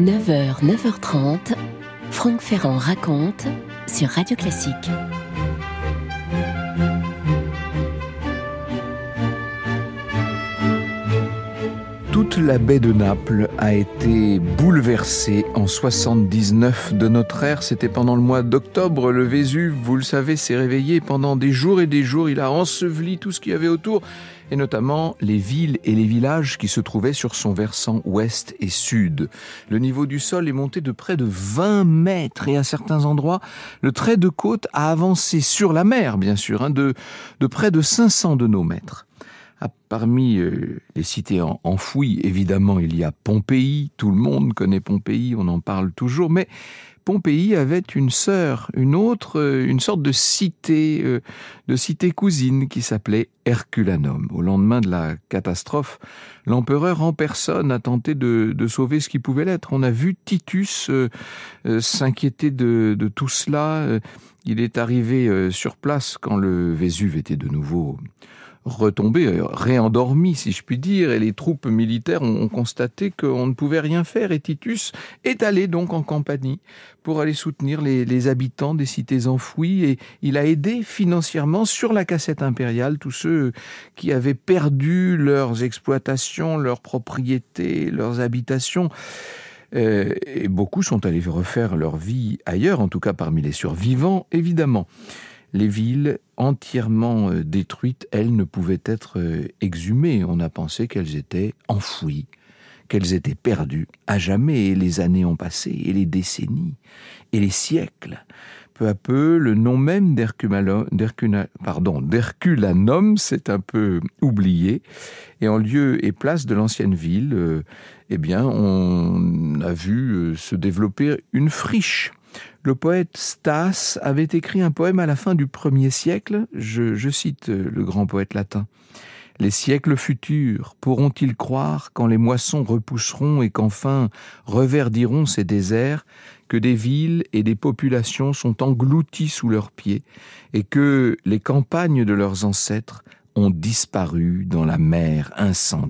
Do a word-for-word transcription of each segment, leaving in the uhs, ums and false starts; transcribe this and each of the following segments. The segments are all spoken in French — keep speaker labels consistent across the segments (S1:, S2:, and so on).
S1: neuf heures, neuf heures trente, Franck Ferrand raconte sur Radio Classique.
S2: Toute la baie de Naples a été bouleversée en soixante-dix-neuf de notre ère. C'était pendant le mois d'octobre. Le Vésuve, vous le savez, s'est réveillé pendant des jours et des jours. Il a enseveli tout ce qu'il y avait autour, et notamment les villes et les villages qui se trouvaient sur son versant ouest et sud. Le niveau du sol est monté de près de vingt mètres, et à certains endroits, le trait de côte a avancé sur la mer, bien sûr, hein, de, de près de cinq cents de nos mètres. Parmi euh, les cités en, enfouies, évidemment, il y a Pompéi. Tout le monde connaît Pompéi, on en parle toujours. Mais Pompéi avait une sœur, une autre, euh, une sorte de cité, euh, de cité cousine qui s'appelait Herculanum. Au lendemain de la catastrophe, l'empereur en personne a tenté de, de sauver ce qui pouvait l'être. On a vu Titus euh, euh, s'inquiéter de, de tout cela. Il est arrivé euh, sur place quand le Vésuve était de nouveau retombé, réendormi si je puis dire, et les troupes militaires ont constaté qu'on ne pouvait rien faire, et Titus est allé donc en Campanie pour aller soutenir les, les habitants des cités enfouies, et il a aidé financièrement sur la cassette impériale tous ceux qui avaient perdu leurs exploitations, leurs propriétés, leurs habitations. Euh, et beaucoup sont allés refaire leur vie ailleurs, en tout cas parmi les survivants, évidemment. Les villes entièrement détruites, elles, ne pouvaient être exhumées. On a pensé qu'elles étaient enfouies, qu'elles étaient perdues à jamais. Et les années ont passé, et les décennies, et les siècles. Peu à peu, le nom même d'Hercula, d'Hercula, pardon, d'Herculanum s'est un peu oublié. Et en lieu et place de l'ancienne ville, euh, eh bien, on a vu se développer une friche. Le poète Stas avait écrit un poème à la fin du premier siècle, je, je cite le grand poète latin. « Les siècles futurs pourront-ils croire, quand les moissons repousseront et qu'enfin reverdiront ces déserts, que des villes et des populations sont englouties sous leurs pieds et que les campagnes de leurs ancêtres ont disparu dans la mer incendiée ?»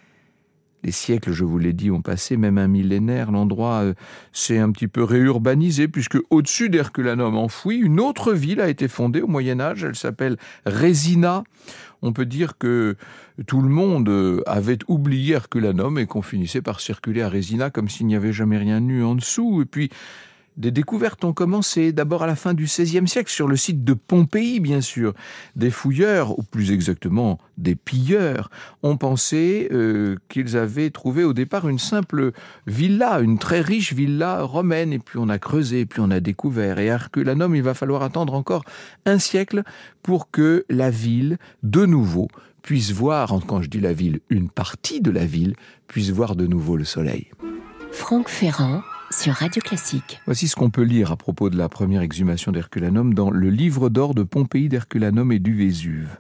S2: Les siècles, je vous l'ai dit, ont passé, même un millénaire. L'endroit euh, s'est un petit peu réurbanisé, puisque au-dessus d'Herculanum enfoui, une autre ville a été fondée au Moyen-Âge. Elle s'appelle Résina. On peut dire que tout le monde avait oublié Herculanum et qu'on finissait par circuler à Résina comme s'il n'y avait jamais rien eu en dessous. Et puis, des découvertes ont commencé, d'abord à la fin du seizième siècle, sur le site de Pompéi, bien sûr. Des fouilleurs, ou plus exactement des pilleurs, ont pensé euh, qu'ils avaient trouvé au départ une simple villa, une très riche villa romaine. Et puis on a creusé, et puis on a découvert. Et à Herculanum, il va falloir attendre encore un siècle pour que la ville, de nouveau, puisse voir, quand je dis la ville, une partie de la ville, puisse voir de nouveau le soleil.
S1: Franck Ferrand sur Radio Classique.
S2: Voici ce qu'on peut lire à propos de la première exhumation d'Herculanum dans le livre d'or de Pompéi, d'Herculanum et du Vésuve.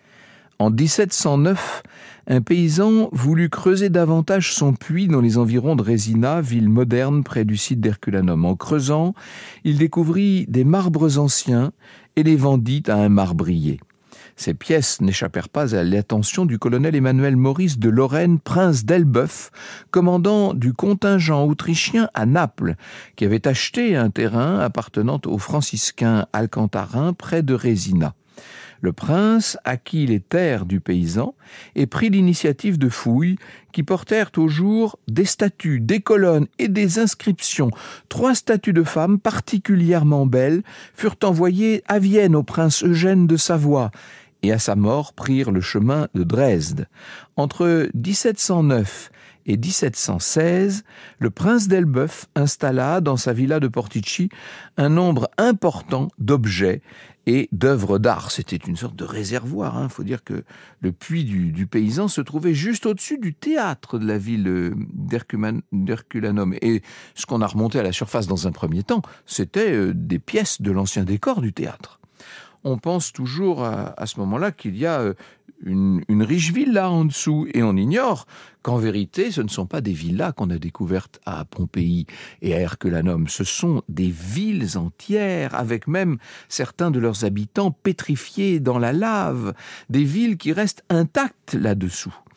S2: En dix-sept cent neuf, un paysan voulut creuser davantage son puits dans les environs de Résina, ville moderne près du site d'Herculanum. En creusant, il découvrit des marbres anciens et les vendit à un marbrier. Ces pièces n'échappèrent pas à l'attention du colonel Emmanuel Maurice de Lorraine, prince d'Elbeuf, commandant du contingent autrichien à Naples, qui avait acheté un terrain appartenant aux franciscains alcantarins près de Résina. Le prince acquit les terres du paysan et prit l'initiative de fouilles qui portèrent au jour des statues, des colonnes et des inscriptions. Trois statues de femmes particulièrement belles furent envoyées à Vienne au prince Eugène de Savoie et à sa mort prirent le chemin de Dresde. Entre dix-sept cent neuf et dix-sept cent seize, le prince d'Elbeuf installa dans sa villa de Portici un nombre important d'objets et d'œuvres d'art. C'était une sorte de réservoir. Il hein. faut dire que le puits du, du paysan se trouvait juste au-dessus du théâtre de la ville d'Herculanum. Et ce qu'on a remonté à la surface dans un premier temps, c'était des pièces de l'ancien décor du théâtre. On pense toujours à, à ce moment-là qu'il y a une, une riche villa en dessous, et on ignore qu'en vérité, ce ne sont pas des villas qu'on a découvertes à Pompéi et à Herculanum, ce sont des villes entières, avec même certains de leurs habitants pétrifiés dans la lave, des villes qui restent intactes là-dessous.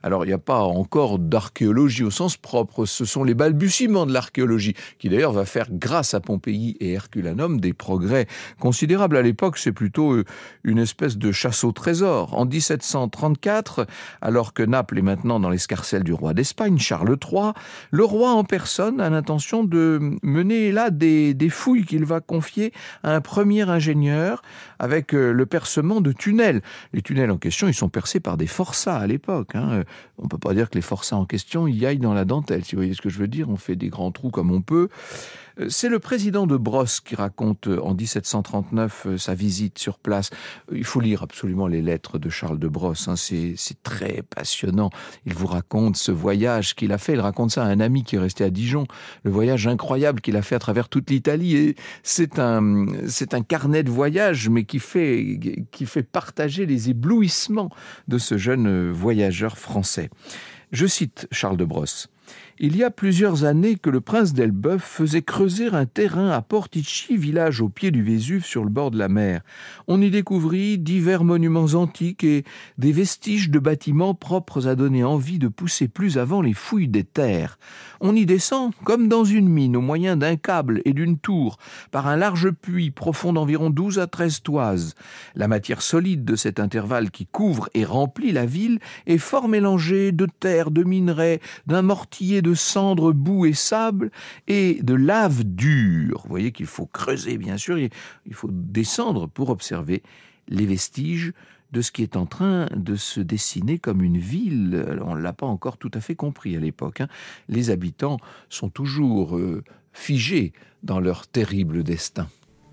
S2: Alors, il n'y a pas encore d'archéologie au sens propre. Ce sont les balbutiements de l'archéologie, qui d'ailleurs va faire, grâce à Pompéi et Herculanum, des progrès considérables. À l'époque, c'est plutôt une espèce de chasse au trésor. En dix-sept cent trente-quatre, alors que Naples est maintenant dans l'escarcelle du roi d'Espagne, Charles trois, le roi en personne a l'intention de mener là des, des fouilles qu'il va confier à un premier ingénieur avec le percement de tunnels. Les tunnels en question, ils sont percés par des forçats à l'époque. Hein. On ne peut pas dire que les forçats en question y aillent dans la dentelle, si vous voyez ce que je veux dire. On fait des grands trous comme on peut. C'est le président de Brosse qui raconte en dix-sept cent trente-neuf sa visite sur place. Il faut lire absolument les lettres de Charles de Brosse, hein. c'est, c'est très passionnant. Il vous raconte ce voyage qu'il a fait. Il raconte ça à un ami qui est resté à Dijon, le voyage incroyable qu'il a fait à travers toute l'Italie. Et c'est un, c'est un carnet de voyage, mais qui fait, qui fait partager les éblouissements de ce jeune voyageur français. Je cite Charles de Brosse. Il y a plusieurs années que le prince d'Elbeuf faisait creuser un terrain à Portici, village au pied du Vésuve sur le bord de la mer. On y découvrit divers monuments antiques et des vestiges de bâtiments propres à donner envie de pousser plus avant les fouilles des terres. On y descend comme dans une mine au moyen d'un câble et d'une tour, par un large puits profond d'environ douze à treize toises. La matière solide de cet intervalle qui couvre et remplit la ville est fort mélangée de terre, de minerais, d'un mortier de cendres, boue et sable et de lave dure. Vous voyez qu'il faut creuser, bien sûr, il faut descendre pour observer les vestiges de ce qui est en train de se dessiner comme une ville. Alors, on ne l'a pas encore tout à fait compris à l'époque. Hein. Les habitants sont toujours euh, figés dans leur terrible destin.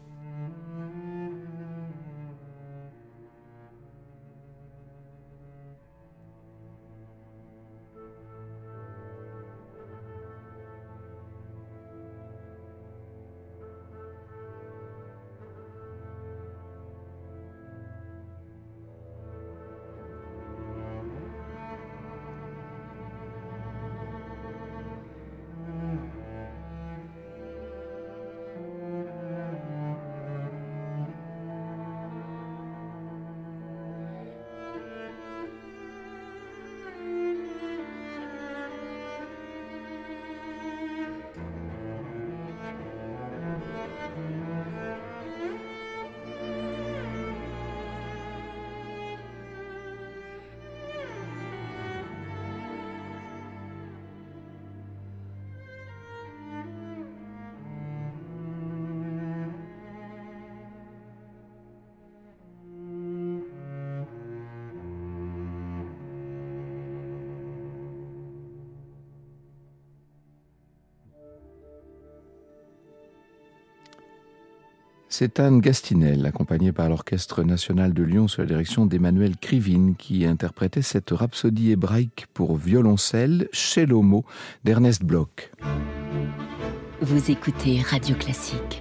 S2: C'est Anne Gastinel, accompagnée par l'Orchestre national de Lyon sous la direction d'Emmanuel Krivine, qui interprétait cette rhapsodie hébraïque pour violoncelle, Shelomo, d'Ernest Bloch.
S1: Vous écoutez Radio Classique.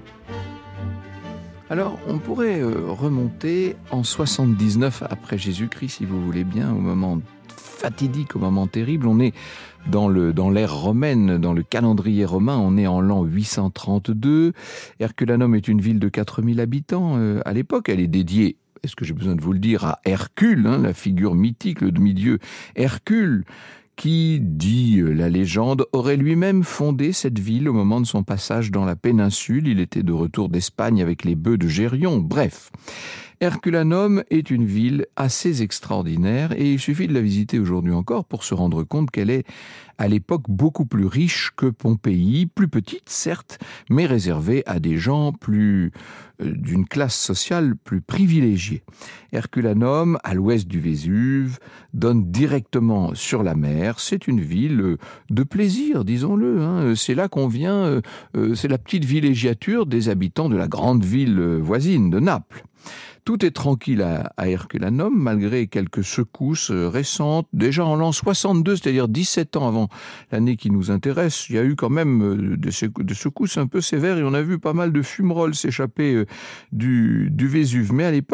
S2: Alors, on pourrait remonter en soixante-dix-neuf après Jésus-Christ, si vous voulez bien, au moment fatidique, au moment terrible. On est dans le dans l'ère romaine, dans le calendrier romain, on est en l'an huit cent trente-deux. Herculanum est une ville de quatre mille habitants euh, à l'époque. Elle est dédiée, est-ce que j'ai besoin de vous le dire, à Hercule, hein, la figure mythique, le demi-dieu Hercule, qui, dit la légende, aurait lui-même fondé cette ville au moment de son passage dans la péninsule. Il était de retour d'Espagne avec les bœufs de Gérion. Bref, Herculanum est une ville assez extraordinaire et il suffit de la visiter aujourd'hui encore pour se rendre compte qu'elle est à l'époque beaucoup plus riche que Pompéi, plus petite certes, mais réservée à des gens plus euh, d'une classe sociale plus privilégiée. Herculanum, à l'ouest du Vésuve, donne directement sur la mer. C'est une ville de plaisir, disons-le. Hein. C'est là qu'on vient, euh, c'est la petite villégiature des habitants de la grande ville voisine de Naples. Tout est tranquille à, à Herculanum, malgré quelques secousses récentes. Déjà en l'an soixante-deux, c'est-à-dire dix-sept ans avant l'année qui nous intéresse, il y a eu quand même des secousses un peu sévères et on a vu pas mal de fumerolles s'échapper du, du Vésuve. Mais à l'époque,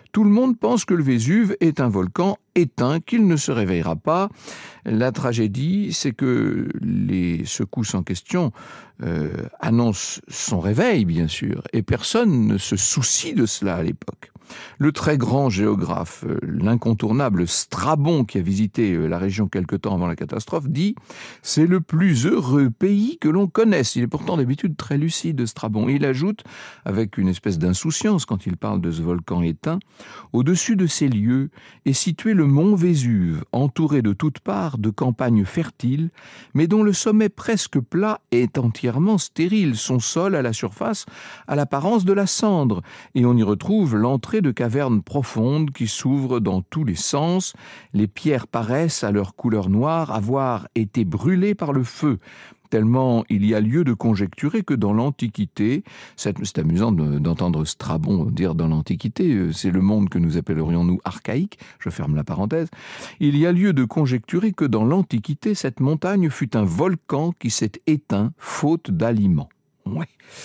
S2: Tout le monde pense que le Vésuve est un volcan éteint, qu'il ne se réveillera pas. La tragédie, c'est que les secousses en question euh, annoncent son réveil, bien sûr, et personne ne se soucie de cela à l'époque. Le très grand géographe, l'incontournable Strabon, qui a visité la région quelque temps avant la catastrophe, dit « C'est le plus heureux pays que l'on connaisse ». Il est pourtant d'habitude très lucide, Strabon. Et il ajoute, avec une espèce d'insouciance quand il parle de ce volcan éteint, « Au-dessus de ces lieux est situé le mont Vésuve, entouré de toutes parts de campagnes fertiles, mais dont le sommet presque plat est entièrement stérile. Son sol à la surface a l'apparence de la cendre, et on y retrouve l'entrée de cavernes profondes qui s'ouvrent dans tous les sens. Les pierres paraissent, à leur couleur noire, avoir été brûlées par le feu. Tellement il y a lieu de conjecturer que dans l'Antiquité, c'est, c'est amusant de, d'entendre Strabon dire dans l'Antiquité, c'est le monde que nous appellerions nous archaïque, je ferme la parenthèse, il y a lieu de conjecturer que dans l'Antiquité, cette montagne fut un volcan qui s'est éteint faute d'aliments. Ouais.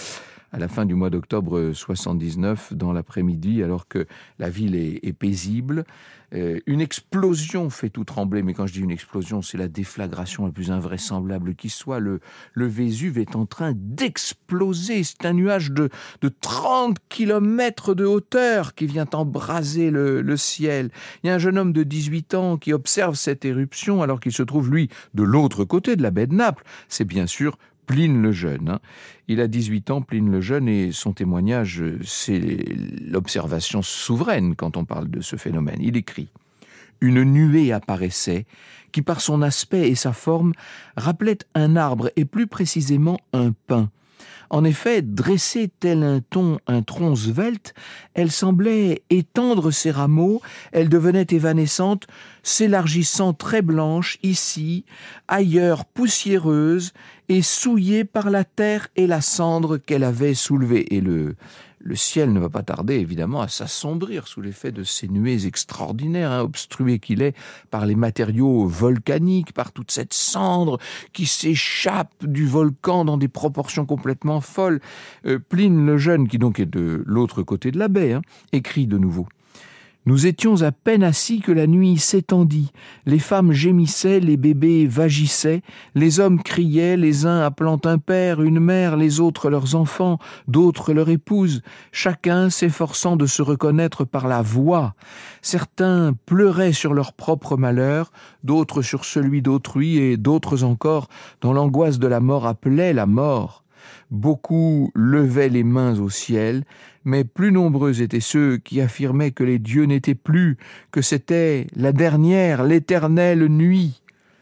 S2: À la fin du mois d'octobre soixante-dix-neuf, dans l'après-midi, alors que la ville est, est paisible, euh, une explosion fait tout trembler. Mais quand je dis une explosion, c'est la déflagration la plus invraisemblable qui soit. Le, le Vésuve est en train d'exploser. C'est un nuage de, de trente kilomètres de hauteur qui vient embraser le, le ciel. Il y a un jeune homme de dix-huit ans qui observe cette éruption alors qu'il se trouve, lui, de l'autre côté de la baie de Naples. C'est bien sûr Pline le Jeune. Hein. Il a dix-huit ans, Pline le Jeune, et son témoignage, c'est l'observation souveraine quand on parle de ce phénomène. Il écrit « Une nuée apparaissait qui, par son aspect et sa forme, rappelait un arbre et plus précisément un pin. En effet, dressée tel un tronc, un tronc svelte, elle semblait étendre ses rameaux, elle devenait évanescente, s'élargissant très blanche ici, ailleurs poussiéreuse et souillée par la terre et la cendre qu'elle avait soulevée. » Et le, le ciel ne va pas tarder, évidemment, à s'assombrir sous l'effet de ces nuées extraordinaires, hein, obstrué qu'il est par les matériaux volcaniques, par toute cette cendre qui s'échappe du volcan dans des proportions complètement folles. Euh, Pline le Jeune, qui donc est de l'autre côté de la baie, hein, écrit de nouveau. Nous étions à peine assis que la nuit s'étendit. Les femmes gémissaient, les bébés vagissaient, les hommes criaient, les uns appelant un père, une mère, les autres leurs enfants, d'autres leur épouse, chacun s'efforçant de se reconnaître par la voix. Certains pleuraient sur leur propre malheur, d'autres sur celui d'autrui, et d'autres encore, dans l'angoisse de la mort, appelaient la mort. Beaucoup levaient les mains au ciel, mais plus nombreux étaient ceux qui affirmaient que les dieux n'étaient plus, que c'était la dernière, l'éternelle nuit.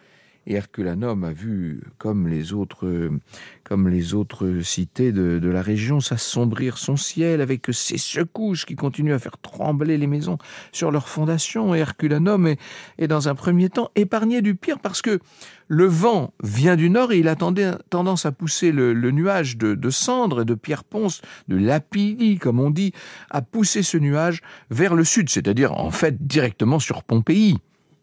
S2: Et Herculanum a vu, comme les autres, comme les autres cités de, de la région, s'assombrir son ciel avec ces secousses qui continuent à faire trembler les maisons sur leurs fondations. Et Herculanum est, est dans un premier temps épargné du pire parce que le vent vient du nord et il a tendance à pousser le, le nuage de, de cendres et de pierre ponce, de lapilli, comme on dit, à pousser ce nuage vers le sud, c'est-à-dire en fait directement sur Pompéi.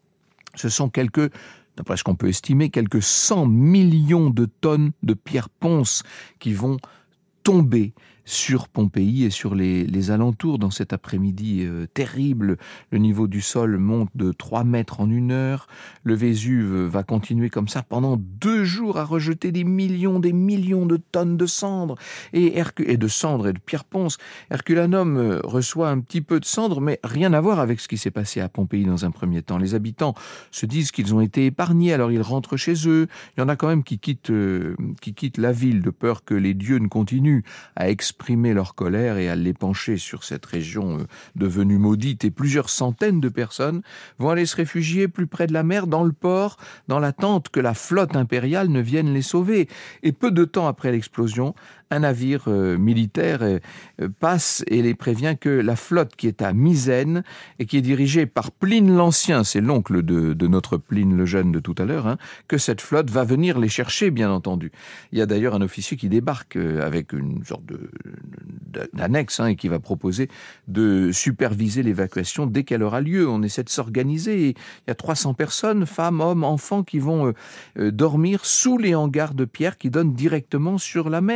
S2: Ce sont quelques d'après ce qu'on peut estimer, quelques cent millions de tonnes de pierre ponce qui vont tomber sur Pompéi et sur les, les alentours dans cet après-midi euh, terrible. Le niveau du sol monte de trois mètres en une heure. Le Vésuve va continuer comme ça pendant deux jours à rejeter des millions, des millions de tonnes de cendres et, Herc- et de cendres et de pierre ponce. Herculanum euh, reçoit un petit peu de cendres, mais rien à voir avec ce qui s'est passé à Pompéi dans un premier temps. Les habitants se disent qu'ils ont été épargnés, alors ils rentrent chez eux. Il y en a quand même qui quittent, euh, qui quittent la ville de peur que les dieux ne continuent à exprimer leur colère et à l'épancher sur cette région euh, devenue maudite. Et plusieurs centaines de personnes vont aller se réfugier plus près de la mer, dans le port, dans l'attente que la flotte impériale ne vienne les sauver. Et peu de temps après l'explosion, un navire euh, militaire euh, passe et les prévient que la flotte qui est à Misène et qui est dirigée par Pline l'Ancien, c'est l'oncle de, de notre Pline le Jeune de tout à l'heure, hein, que cette flotte va venir les chercher, bien entendu. Il y a d'ailleurs un officier qui débarque euh, avec une sorte de, d'annexe hein, et qui va proposer de superviser l'évacuation dès qu'elle aura lieu. On essaie de s'organiser. Il y a trois cents personnes, femmes, hommes, enfants, qui vont euh, euh, dormir sous les hangars de pierre qui donnent directement sur la mer et de se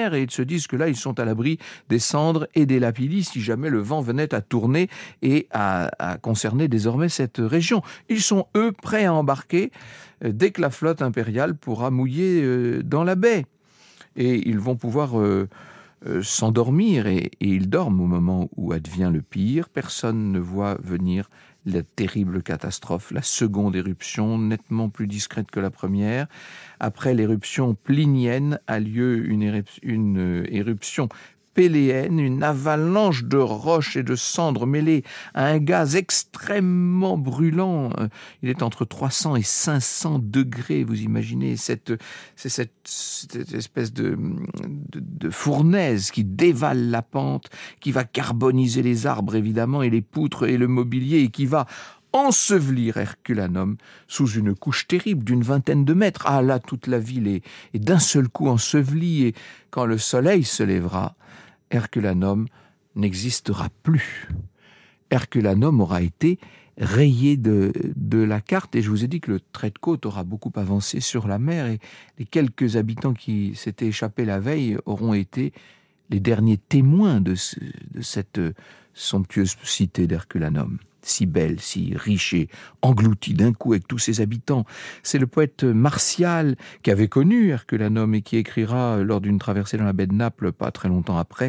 S2: disent que là, ils sont à l'abri des cendres et des lapidis si jamais le vent venait à tourner et à, à concerner désormais cette région. Ils sont, eux, prêts à embarquer euh, dès que la flotte impériale pourra mouiller euh, dans la baie. Et ils vont pouvoir euh, euh, s'endormir, et, et ils dorment au moment où advient le pire. Personne ne voit venir la terrible catastrophe, la seconde éruption, nettement plus discrète que la première. Après l'éruption plinienne a lieu une, érup- une éruption péléenne, une avalanche de roches et de cendres mêlées à un gaz extrêmement brûlant. Il est entre trois cents et cinq cents degrés, vous imaginez, cette, c'est cette, cette espèce de, de, de fournaise qui dévale la pente, qui va carboniser les arbres évidemment, et les poutres et le mobilier, et qui va ensevelir Herculanum sous une couche terrible d'une vingtaine de mètres. Ah là, toute la ville est, est d'un seul coup ensevelie, et quand le soleil se lèvera, Herculanum n'existera plus. Herculanum aura été rayé de, de la carte, et je vous ai dit que le trait de côte aura beaucoup avancé sur la mer, et les quelques habitants qui s'étaient échappés la veille auront été les derniers témoins de, ce, de cette somptueuse cité d'Herculanum, si belle, si riche et engloutie d'un coup avec tous ses habitants. C'est le poète Martial qui avait connu Herculanum et qui écrira lors d'une traversée dans la baie de Naples pas très longtemps après: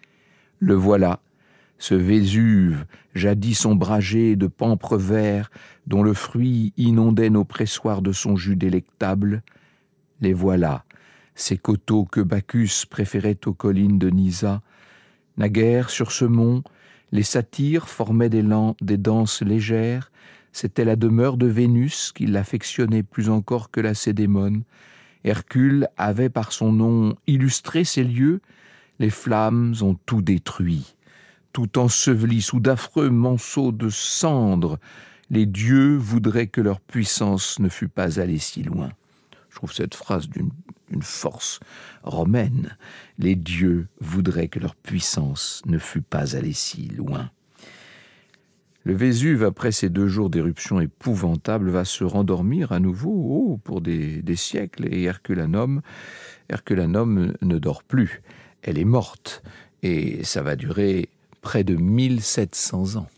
S2: « Le voilà, ce Vésuve, jadis ombragé de pampres verts, dont le fruit inondait nos pressoirs de son jus délectable. Les voilà, ces coteaux que Bacchus préférait aux collines de Nysa. Naguère, sur ce mont, les satyres formaient des, lan- des danses légères. C'était la demeure de Vénus qui l'affectionnait plus encore que la Cédémone. Hercule avait par son nom illustré ces lieux. Les flammes ont tout détruit, tout enseveli sous d'affreux monceaux de cendres. Les dieux voudraient que leur puissance ne fût pas allée si loin. » Je trouve cette phrase d'une, d'une force romaine. Les dieux voudraient que leur puissance ne fût pas allée si loin. Le Vésuve, après ces deux jours d'éruption épouvantable, va se rendormir à nouveau oh, pour des, des siècles, et Herculanum, Herculanum ne dort plus. Elle est morte, et ça va durer près de mille sept cents ans.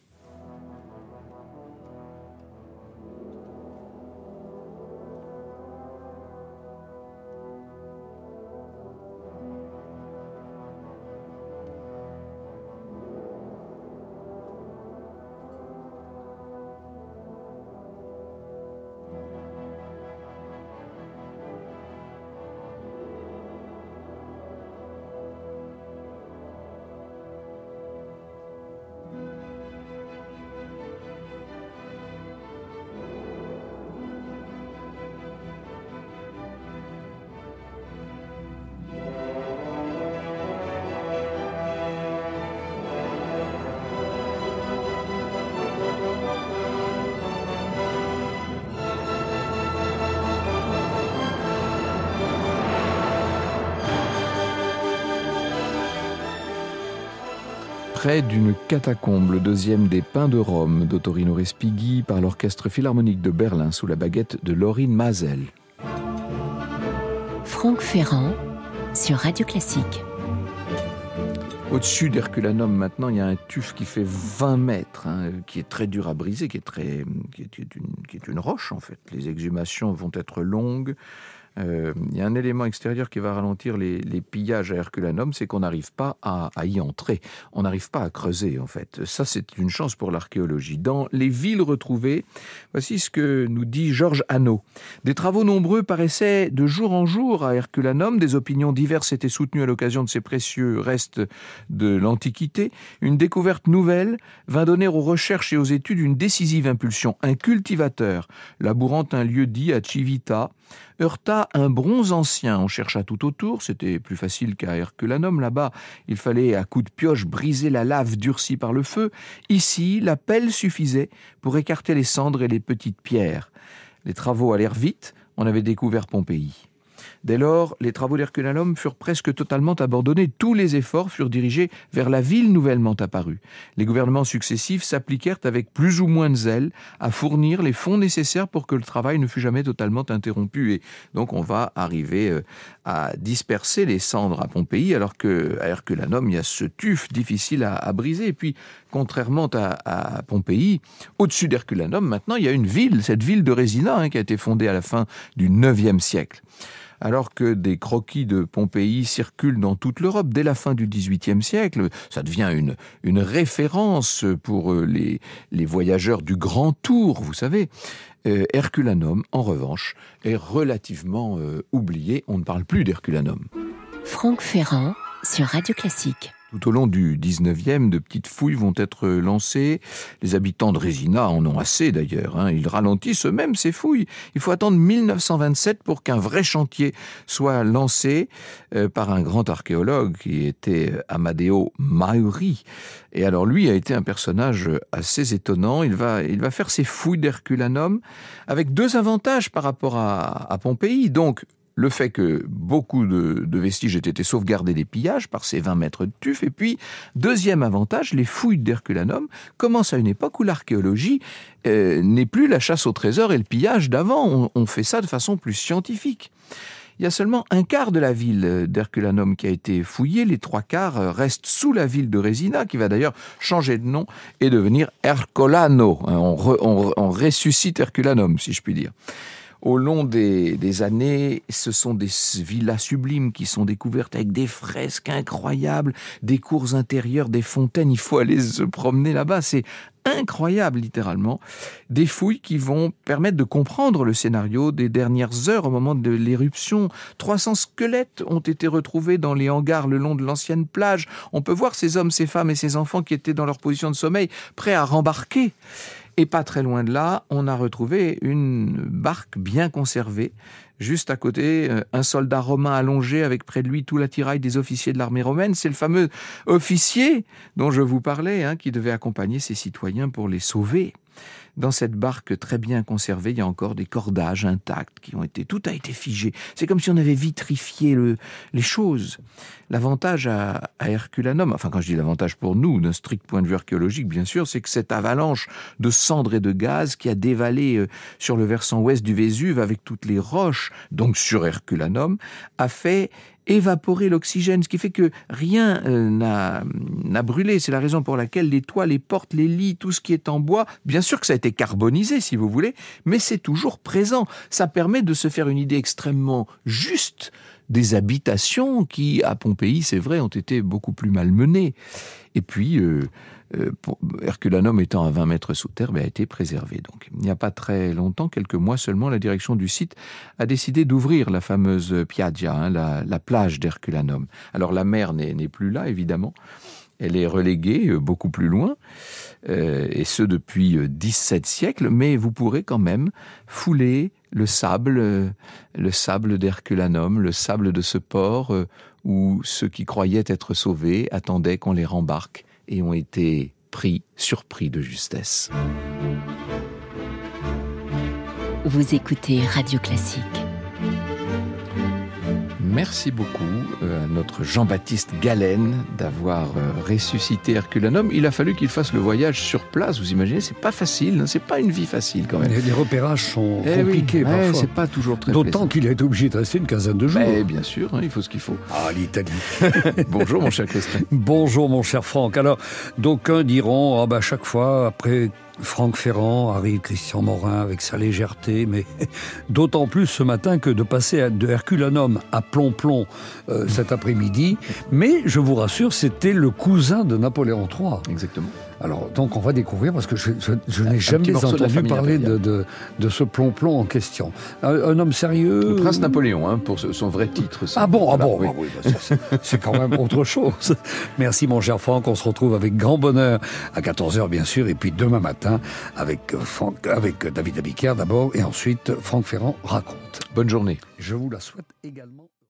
S2: Près d'une catacombe, le deuxième des Pins de Rome d'Ottorino Respighi par l'Orchestre Philharmonique de Berlin sous la baguette de Laurine Mazel.
S1: Franck Ferrand sur Radio Classique.
S2: Au-dessus d'Herculanum, maintenant, il y a un tuf qui fait vingt mètres, hein, qui est très dur à briser, qui est, très, qui est, une, qui est une roche, en fait. Les exhumations vont être longues. Euh, il y a un élément extérieur qui va ralentir les, les pillages à Herculanum, c'est qu'on n'arrive pas à, à y entrer. On n'arrive pas à creuser, en fait. Ça, c'est une chance pour l'archéologie. Dans les villes retrouvées, voici ce que nous dit Georges Hanot. Des travaux nombreux paraissaient de jour en jour à Herculanum. Des opinions diverses étaient soutenues à l'occasion de ces précieux restes de l'Antiquité. Une découverte nouvelle vint donner aux recherches et aux études une décisive impulsion. Un cultivateur, labourant un lieu dit à Civita, heurta un bronze ancien. On chercha tout autour, c'était plus facile qu'à Herculanum. Là-bas, il fallait à coups de pioche briser la lave durcie par le feu. Ici, la pelle suffisait pour écarter les cendres et les petites pierres. Les travaux allèrent vite, on avait découvert Pompéi. Dès lors, les travaux d'Herculanum furent presque totalement abandonnés. Tous les efforts furent dirigés vers la ville nouvellement apparue. Les gouvernements successifs s'appliquèrent avec plus ou moins de zèle à fournir les fonds nécessaires pour que le travail ne fût jamais totalement interrompu. Et donc on va arriver à disperser les cendres à Pompéi, alors qu'à Herculanum, il y a ce tuf difficile à, à briser. Et puis, contrairement à, à Pompéi, au-dessus d'Herculanum, maintenant, il y a une ville, cette ville de Résina, hein, qui a été fondée à la fin du neuvième siècle. Alors que des croquis de Pompéi circulent dans toute l'Europe dès la fin du dix-huitième siècle, ça devient une, une référence pour les, les voyageurs du Grand Tour, vous savez. Euh, Herculanum, en revanche, est relativement euh, oublié. On ne parle plus d'Herculanum.
S1: Franck Ferrand sur Radio Classique.
S2: Tout au long du dix-neuvième, de petites fouilles vont être lancées. Les habitants de Résina en ont assez d'ailleurs, hein. Ils ralentissent eux-mêmes ces fouilles. Il faut attendre mille neuf cent vingt-sept pour qu'un vrai chantier soit lancé euh, par un grand archéologue qui était Amadeo Mauri. Et alors lui a été un personnage assez étonnant. Il va, il va faire ses fouilles d'Herculanum avec deux avantages par rapport à, à Pompéi. Donc, le fait que beaucoup de, de vestiges aient été sauvegardés des pillages par ces vingt mètres de tuf. Et puis, deuxième avantage, les fouilles d'Herculanum commencent à une époque où l'archéologie euh, n'est plus la chasse au trésor et le pillage d'avant. On, on fait ça de façon plus scientifique. Il y a seulement un quart de la ville d'Herculanum qui a été fouillée. Les trois quarts restent sous la ville de Résina, qui va d'ailleurs changer de nom et devenir Ercolano. On, re, on, on ressuscite Herculanum, si je puis dire. Au long des, des années, ce sont des villas sublimes qui sont découvertes avec des fresques incroyables, des cours intérieures, des fontaines. Il faut aller se promener là-bas. C'est incroyable, littéralement. Des fouilles qui vont permettre de comprendre le scénario des dernières heures au moment de l'éruption. trois cents squelettes ont été retrouvés dans les hangars le long de l'ancienne plage. On peut voir ces hommes, ces femmes et ces enfants qui étaient dans leur position de sommeil, prêts à rembarquer. Et pas très loin de là, on a retrouvé une barque bien conservée. Juste à côté, un soldat romain allongé avec près de lui tout l'attirail des officiers de l'armée romaine. C'est le fameux officier dont je vous parlais, hein, qui devait accompagner ses citoyens pour les sauver. Dans cette barque très bien conservée, il y a encore des cordages intacts qui ont été... Tout a été figé. C'est comme si on avait vitrifié le, les choses. L'avantage à, à Herculanum, enfin quand je dis l'avantage pour nous, d'un strict point de vue archéologique, bien sûr, c'est que cette avalanche de cendres et de gaz qui a dévalé euh, sur le versant ouest du Vésuve avec toutes les roches, donc sur Herculanum, a fait évaporer l'oxygène, ce qui fait que rien euh, n'a, n'a brûlé. C'est la raison pour laquelle les toits, les portes, les lits, tout ce qui est en bois, bien sûr que ça a été carbonisé, si vous voulez, mais c'est toujours présent. Ça permet de se faire une idée extrêmement juste des habitations qui, à Pompéi, c'est vrai, ont été beaucoup plus malmenées. Et puis, euh, euh, Herculanum étant à vingt mètres sous terre, ben, a été préservé. Donc, il n'y a pas très longtemps, quelques mois seulement, la direction du site a décidé d'ouvrir la fameuse Piaggia, hein, la, la plage d'Herculanum. Alors, la mer n'est, n'est plus là, évidemment. Elle est reléguée euh, beaucoup plus loin, euh, et ce depuis euh, dix-sept siècles, mais vous pourrez quand même fouler le sable, euh, le sable d'Herculanum, le sable de ce port euh, où ceux qui croyaient être sauvés attendaient qu'on les rembarque et ont été pris, surpris de justesse.
S1: Vous écoutez Radio Classique.
S2: Merci beaucoup à notre Jean-Baptiste Galen d'avoir ressuscité Herculanum. Il a fallu qu'il fasse le voyage sur place, vous imaginez, c'est pas facile, hein, c'est pas une vie facile quand même.
S3: Les, les repérages sont
S2: eh
S3: compliqués
S2: oui,
S3: parfois.
S2: Ouais, c'est pas toujours très
S3: D'autant
S2: plaisant.
S3: qu'il a été obligé de rester une quinzaine de jours.
S2: Mais bien sûr, hein, il faut ce qu'il faut.
S3: Ah, l'Italie.
S2: Bonjour mon cher Christian.
S3: Bonjour mon cher Franck. Alors, d'aucuns diront, ah bah, chaque fois, après Franck Ferrand, arrive Christian Morin avec sa légèreté, mais d'autant plus ce matin que de passer de Herculanum à Plomplon euh, cet après-midi. Mais je vous rassure, c'était le cousin de Napoléon trois.
S2: Exactement.
S3: Alors, donc, on va découvrir, parce que je, je, je n'ai
S2: un
S3: jamais entendu parler de, de, de ce plomplon en question. Un, un homme sérieux...
S2: Le prince Napoléon, hein, pour son vrai titre. Ça.
S3: Ah bon,
S2: Voilà,
S3: ah bon
S2: oui.
S3: ah oui, bah ça, c'est, c'est quand même autre chose. Merci mon cher Franck, on se retrouve avec grand bonheur à quatorze heures bien sûr, et puis demain matin avec, Franck, avec David Abiker d'abord, et ensuite Franck Ferrand raconte.
S2: Bonne journée.
S3: Je vous la souhaite également.